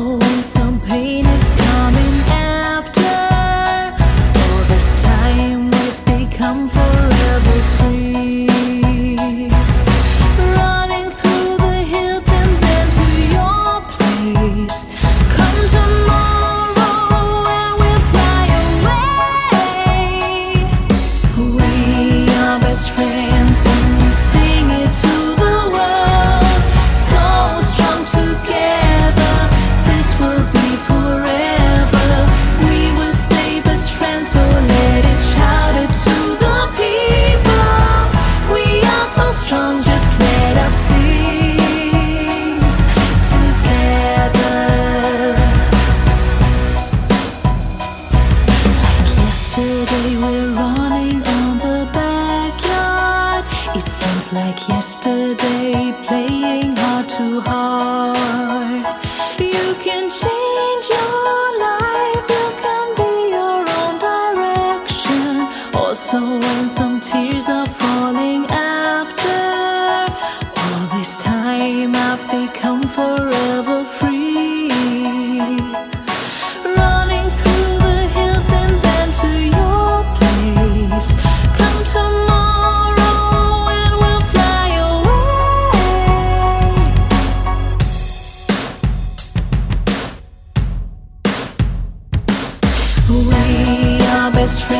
when some pain is coming after, all this time we've become forever free. Running through the hills and then to your place. Come tomorrow and we'll fly away. We are best friends and we sing it to the world. So strong together, this will be forever. We will stay best friends, so let it shout it to the people. We are so strong, just let us sing together. Like yesterday we're running on the backyard. It seems like yesterday, playing heart to heart. You can change your life, you can be your own direction. Also when some tears are falling after, all this time I've become forever free. Running through the hills and then to your place. Come tomorrow and we'll fly away. We are best friends.